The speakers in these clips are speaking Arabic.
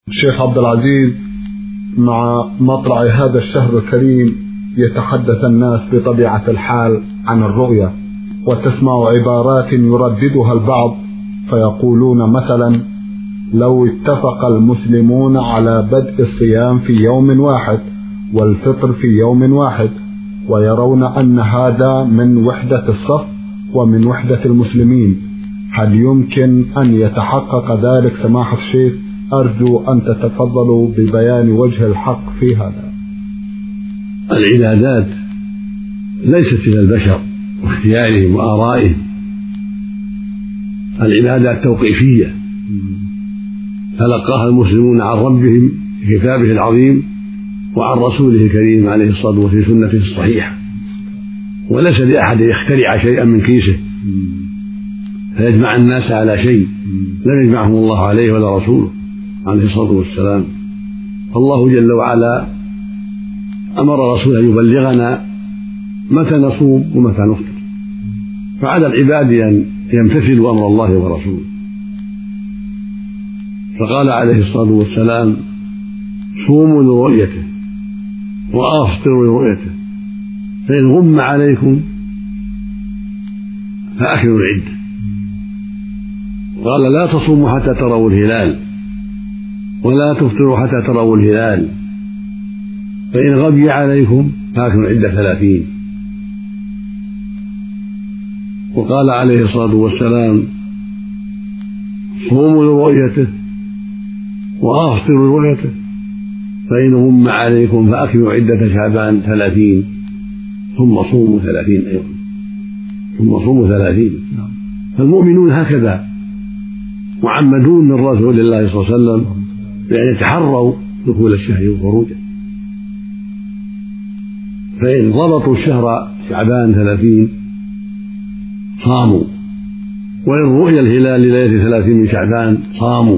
الشيخ عبد العزيز، مع مطلع هذا الشهر الكريم يتحدث الناس بطبيعة الحال عن الرؤية، وتسمع عبارات يرددها البعض فيقولون مثلا: لو اتفق المسلمون على بدء الصيام في يوم واحد والفطر في يوم واحد، ويرون أن هذا من وحدة الصف ومن وحدة المسلمين، هل يمكن أن يتحقق ذلك سماحة الشيخ؟ أرجو أن تتفضلوا ببيان وجه الحق في هذا. العبادات ليست من البشر واختيارهم وآرائهم، العبادات توقيفية تلقاها المسلمون عن ربهم في كتابه العظيم وعن رسوله الكريم عليه الصلاة والسلام في سنته الصحيحة، وليس لأحد يخترع شيئا من كيسه فيجمع الناس على شيء لم يجمعهم الله عليه ولا رسوله عليه الصلاة والسلام. فالله جل وعلا أمر رسوله يبلغنا متى نصوم ومتى نفطر، فعلى العباد أن يمتثلوا أمر الله ورسوله. فقال عليه الصلاة والسلام: صوموا لرؤيته وأفطروا لرؤيته، فإن غم عليكم فأكملوا العدة. قال: لا تصوموا حتى تروا الهلال ولا تفطروا حتى تروا الهلال، فإن غبي عليكم فأكملوا العدة 30. وقال عليه الصلاة والسلام: صوموا لرؤيته وأفطروا لرؤيته، فإن غم عليكم فأكملوا عدة شعبان 30 ثم صوموا 30 أيضا، ثم صوموا 30. فالمؤمنون هكذا معمدون من رسول الله صلى الله عليه وسلم بأن يتحروا دخول الشهر وخروجه، فإن ضبطوا الشهر شعبان 30 صاموا، وإن رؤي الهلال لليلة 30 من شعبان صاموا،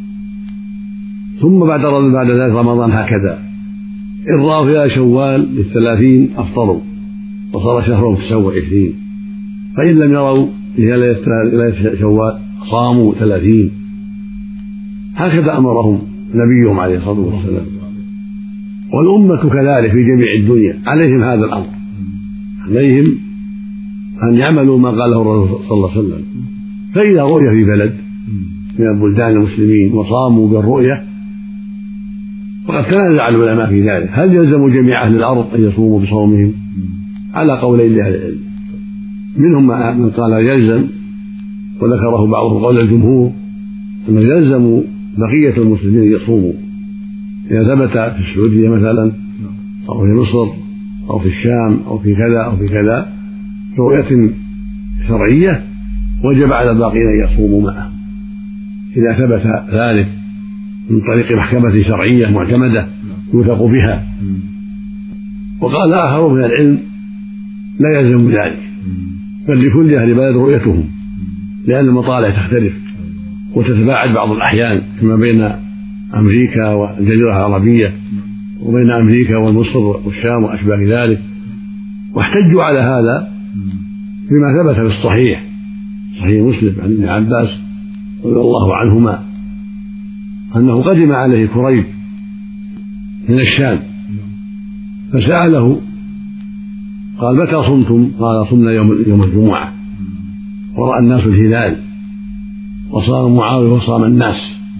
ثم بعد ذلك رمضان هكذا. إن رأوا فيها شوال لل30 أفطروا وصار شهرهم 29. فإن لم يروا ليلة شوال صاموا 30. هكذا أمرهم نبيهم عليه الصلاة والسلام، والأمة كذلك في جميع الدنيا عليهم هذا الأمر، عليهم أن يعملوا ما قاله الرسول صلى الله عليه وسلم. فإذا رؤي في بلد من البلدان المسلمين وصاموا بالرؤية وقد تنازع العلماء في ذلك، هل يلزم جميع أهل الأرض أن يصوموا بصومهم؟ على قولين لأهل العلم، منهم من قال يلزم، وذكره بعضهم قول الجمهور أنه يلزم بقية المسلمين أن يصوموا إذا ثبت في السعودية مثلا أو في مصر أو في الشام أو في كذا أو في كذا رؤية شرعية، وجب على الباقين أن يصوموا معه إذا ثبت ذلك من طريق محكمة شرعية معتمدة يوثق بها. وقال آخر من العلم: لا يلزم ذلك، بل لكل أهل بلد رؤيتهم، لأن المطالع تختلف وتتباعد بعض الأحيان، كما بين أمريكا والجزيرة العربية وبين أمريكا ومصر والشام وأشباه ذلك. واحتجوا على هذا بما ثبت في الصحيح، صحيح مسلم عن ابن عباس رضي الله عنهما أنه قدم عليه كريب من الشام فسأله قال: متى صمتم؟ قال: صمنا يوم الجمعة، ورأى الناس الهلال وصام معاوية وصام الناس.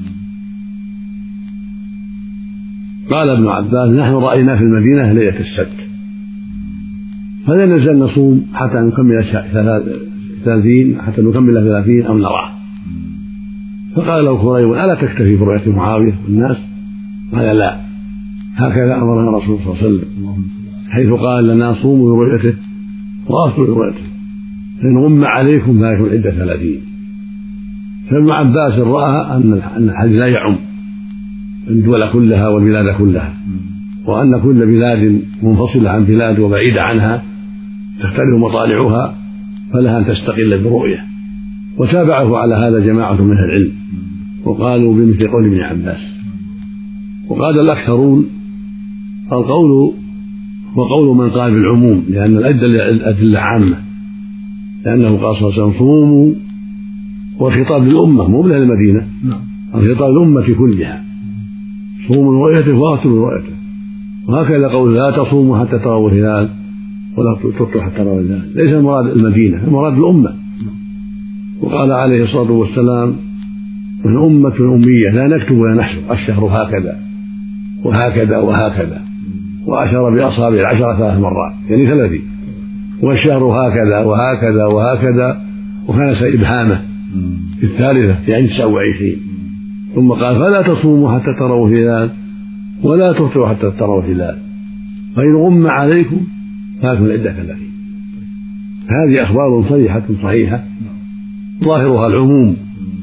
قال ابن عباس: نحن رأينا في المدينة ليلة السبت، فلا نزال نصوم حتى نكمل 30 حتى نكمل 30 أو نراه. فقال له كريب: ألا تكتفي برؤية معاوية والناس؟ قال: لا، هكذا أمرنا الرسول صلى الله عليه وسلم، حيث قال لنا: صوموا برؤيته وأفطروا برؤيته، فإن غم عليكم فأكملوا عدة 30. فابن عباس رأى أن الحديث لا يعم الدول كلها والبلاد كلها، وأن كل بلاد منفصلة عن بلاد وبعيدة عنها تختلف مطالعها فلها أن تستقل برؤية. وتابعه على هذا جماعة من العلم وقالوا بمثل قول ابن عباس. وقال الأكثرون القول وقول من قال بالعموم، لأن الأدلة عامة، لأنه قال صلى الله عليه وسلم: صوموا، والخطاب للأمة مو لأهل المدينة، الخطاب للأمة كلها، صوموا لرؤيته وافطروا لرؤيته. وهكذا قول لا تصوموا حتى تروا الهلال ولا تفطروا حتى تروا الهلال، ليس المراد المدينة، المراد الأمة. وقال عليه الصلاة والسلام نحن أمة أمية لا نكتب ولا نحسب، الشهر هكذا وهكذا وهكذا، وأشار بأصابع 10 3 مرات يعني 30، والشهر هكذا وهكذا وهكذا، وكان إبهامه في الثالثة يعني 29. ثم قال فلا تصوموا حتى تروا الهلال ولا تفطروا حتى تروا الهلال، فإن غم عليكم فاتوا العدة 30. هذه أخبار صريحة صحيحة ظاهرها العموم،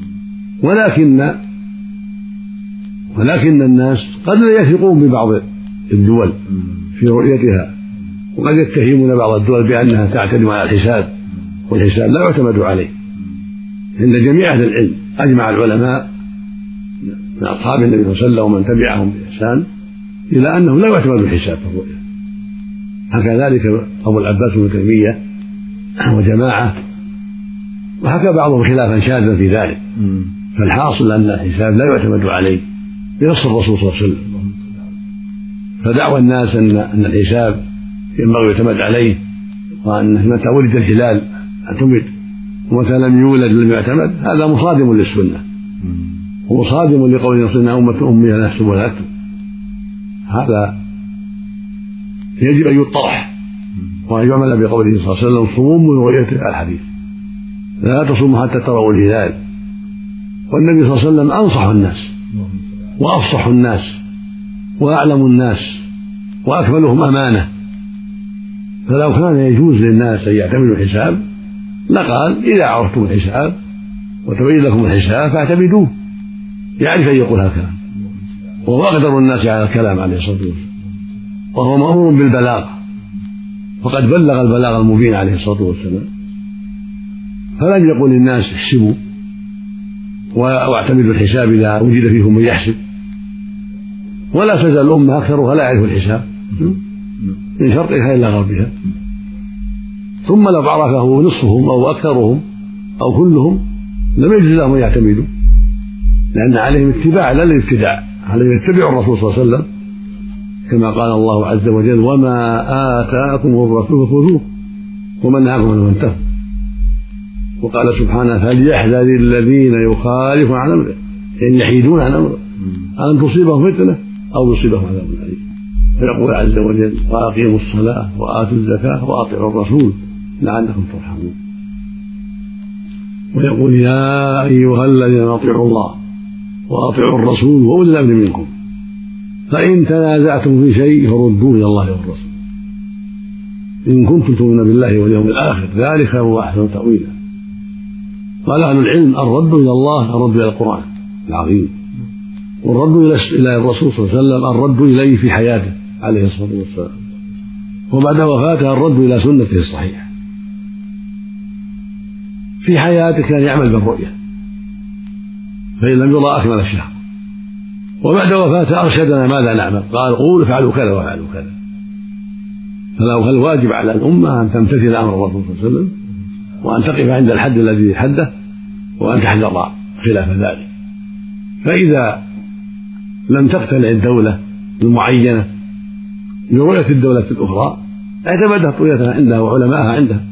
ولكن الناس قد لا يثقون ببعض الدول في رؤيتها، وقد يتهمون بعض الدول بأنها تعتمد على الحساب، والحساب لا يعتمد عليه. عند جميع أهل العلم أجمع العلماء من أصحاب النبي صلى الله عليه وسلم ومن تبعهم بإحسان إلى أنه لا يعتمد الحساب في الرؤيا. هكذلك أبو العباس بن تيمية وجماعة، وحكى بعضهم خلافا شاذا في ذلك. فالحاصل أن الحساب لا يعتمد عليه بنص الرسول صلى الله عليه وسلم. فدعوى الناس أن الحساب ينبغي يعتمد عليه، وأن متى ولد الهلال اعتمد ومتى لم يولد لم يعتمد، هذا مصادم للسنة ومصادم لقول صرنا أمة أمية لا نحسب ولا نكتب. هذا يجب أن يطرح وأن يعمل بقوله صلى الله عليه وسلم صوموا لرؤيته الحديث، لا تصوموا حتى تروا الهلال. والنبي صلى الله عليه وسلم أنصح الناس وأفصح الناس وأعلم الناس وأكملهم أمانة، فلو كان يجوز للناس أن يعتمدوا الحساب لقال إذا عرفتم الحساب وتبين لكم الحساب فاعتمدوه، يعرف أن يقول هكذا. وهو أقدر الناس على الكلام عليه الصلاة والسلام، وهو مأمور بالبلاغ، فقد بلغ البلاغ المبين عليه الصلاة والسلام. فلم يقل للناس احسبوا واعتمدوا الحساب إذا وجد فيهم من يحسب، ولا تزال الأمة أكثرها لا يعرف الحساب من شرقها إلى غربها. ثم لو عرفه نصفهم أو أكثرهم أو كلهم لم يجوز لهم أن يعتمدوا، لأن عليهم اتباع لا الابتداع، عليهم يتبعوا الرسول صلى الله عليه وسلم كما قال الله عز وجل وما آتاكم الرسول فخذوه وما نهاكم عنه فانتهوا. وقال سبحانه فليحذر الذين يخالفون عن أمره، يعني يحيدون عن أمره أن تصيبهم فتنة أو يصيبهم عذاب أليم. فيقول عز وجل وأقيموا الصلاة وآتوا الزكاة وأطيعوا الرسول لعلكم ترحمون. ويقول يا أيها الذين أطيعوا الله وأطيعوا الرسول وأولي الأمر منكم فإن تنازعتم في شيء فردوه إلى الله والرسول إن كنتم تؤمنون بالله واليوم الآخر ذلك خير وأحسن تأويلا. قال أهل العلم الرد إلى الله الرد إلى القرآن العظيم، والرد إلى الرسول صلى الله عليه وسلم الرد إليه في حياته عليه الصلاة والسلام، وبعد وفاته الرد إلى سنته الصحيحة. في حياته كان يعمل بالرؤية فإن لم يرى أكمل الشهر، وبعد وفاته أرشدنا ماذا نعمل، قال قولوا افعلوا كذا وافعلوا كذا. فالواجب على الأمة أن تمتثل أمر الرسول صلى الله عليه وسلم وأن تقف عند الحد الذي حده وأن تحذر خلاف ذلك. فإذا لم تقتنع الدولة المعينة برؤية الدولة الأخرى اعتمدت رؤيتها عندها وعلماءها عندها،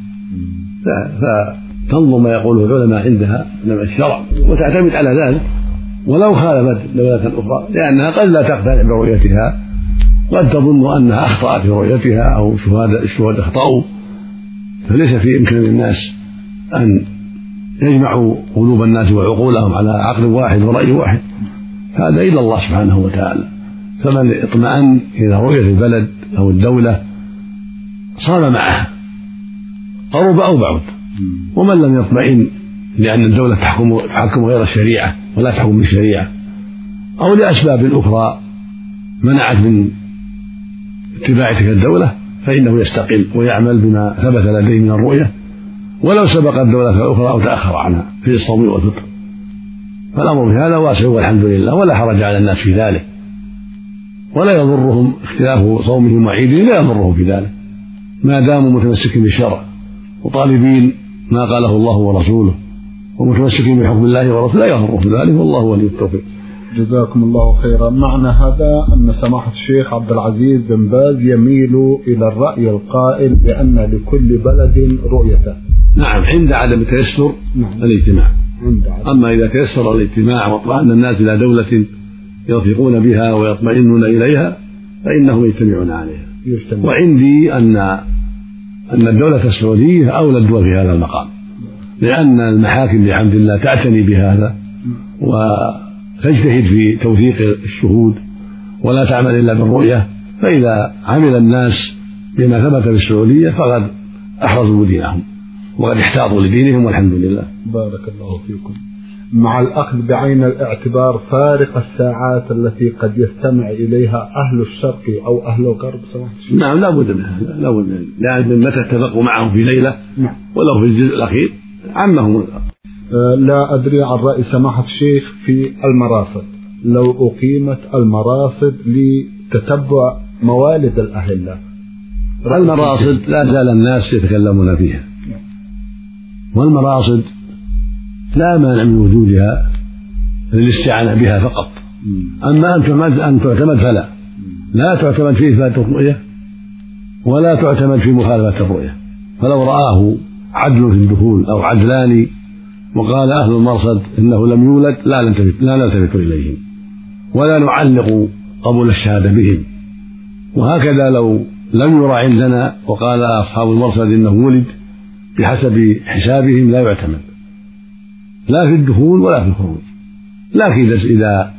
فتنظر ما يقوله العلماء عندها من الشرع وتعتمد على ذلك ولو خالفت دولة أخرى، لأنها قد لا تقتنع برؤيتها، قد تظن أنها أخطأت في رؤيتها أو الشهداء أخطأوا. فليس في إمكان الناس أن يجمعوا قلوب الناس وعقولهم على عقل واحد ورأي واحد، هذا إلا الله سبحانه وتعالى. فمن اطمأن إلى رؤية البلد أو الدولة صام معها قرب أو بعد، ومن لم يطمئن لأن الدولة تحكم غير الشريعة ولا تحكم بالشريعة أو لأسباب أخرى منعت من اتباع تلك الدولة فإنه يستقل ويعمل بما ثبت لديه من الرؤية ولو سبق الدولة الأخرى أو تأخر عنها في الصوم والفطر. فالأمر في هذا واسع والحمد لله، ولا حرج على الناس في ذلك، ولا يضرهم اختلاف صومهم وعيدهم، لا يضرهم في ذلك ما داموا متمسكين بالشرع وطالبين ما قاله الله ورسوله ومتمسكين بحكم الله ورسوله، لا يضرهم ذلك، والله ولي التوفيق. جزاكم الله خيرا. معنى هذا أن سماحة الشيخ عبد العزيز بن باز يميل إلى الرأي القائل بأن لكل بلد رؤيته. نعم، عند عدم تيسر الاجتماع. أما إذا تيسر الاجتماع واطمأن الناس إلى دولة يثقون بها ويطمئنون إليها فإنهم يجتمعون عليها. وعندي أن الدولة السعودية أولى الدول في هذا المقام، لأن المحاكم بحمد الله تعتني بهذا وتجتهد في توثيق الشهود ولا تعمل إلا بالرؤية، فإذا عمل الناس بما ثبت في السعودية فقد أحرزوا دينهم وقد احتاطوا لدينهم والحمد لله. بارك الله فيكم. مع الأخذ بعين الاعتبار فارق الساعات التي قد يستمع إليها أهل الشرق أو أهل الغرب سماحة الشيخ؟ نعم، لا بد منها، لأن متى اتفقوا معهم في ليلة ولو في الجزء الأخير عمهم. لا أدري عن رأي سماحة الشيخ في المراصد، لو أقيمت المراصد لتتبع موالد الأهلة. المراصد لا زال الناس يتكلمون فيها، والمراصد لا مانع من وجودها للاستعانة بها فقط. أما أن تعتمد فلا، لا تعتمد في إثبات الرؤية ولا تعتمد في مخالفة الرؤية. فلو رآه عدل في الدخول أو عدلان وقال أهل المرصد إنه لم يولد لا نلتفت إليهم ولا نعلق قبول الشهادة بهم. وهكذا لو لم يرى عندنا وقال أصحاب المرصد إنه ولد بحسب حسابهم لا يعتمد لا في الدخول ولا في الخروج. لكن إذا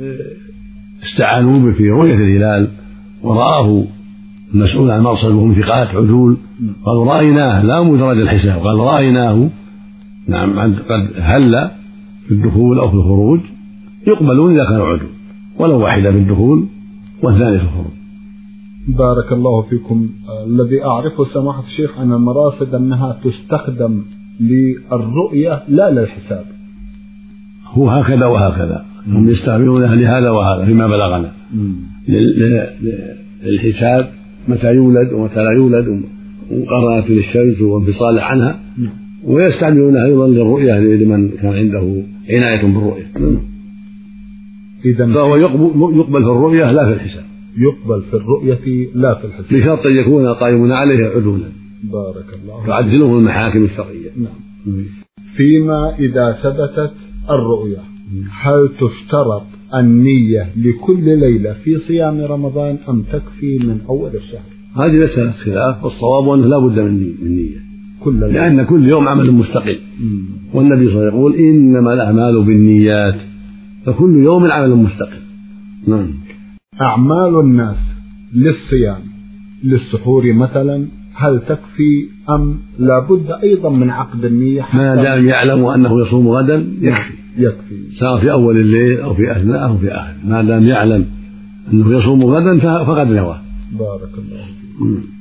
استعانوا في رؤية الهلال ورآه المسؤول عن المرصد وهم ثقات عدول قالوا رأيناه، لا مجرد الحساب، قال رأيناه نعم قد هل في الدخول أو في الخروج، يقبلون إذا كانوا عدول، ولو واحدة في الدخول والثانية في الخروج. بارك الله فيكم. الذي أعرفه سماحة الشيخ أن المراصد أنها تستخدم للرؤية لا للحساب. هو هكذا وهكذا، هم يستعملونها لهذا وهذا فيما بلغنا، للحساب متى يولد ومتى لا يولد ومقارنة للشمس وانفصال عنها، ويستعملونها أيضا للرؤية لمن كان عنده عناية بالرؤية. فهو يقبل في الرؤية لا في الحساب، يقبل في الرؤية لا في الحساب، بشرط أن يكون قائمون عليه عدولا. بارك الله. تعدلهم المحاكم الشرعية. نعم. فيما إذا ثبتت الرؤية هل تشترط النية لكل ليلة في صيام رمضان أم تكفي من أول الشهر؟ هذه مسألة خلاف، والصواب أنه لا بد من نية لأن كل يوم عمل مستقل. والنبي صلى الله عليه وسلم يقول إنما الأعمال بالنيات، فكل يوم عمل مستقل. نعم. أعمال الناس للصيام للسحور مثلا هل تكفي أم لا بد أيضا من عقد النية؟ ما دام يعلم أنه يصوم غدا يكفي سواء في أول الليل أو في أثناء أو في آخر، ما دام يعلم أنه يصوم غدا فقد نوى. بارك الله فيك.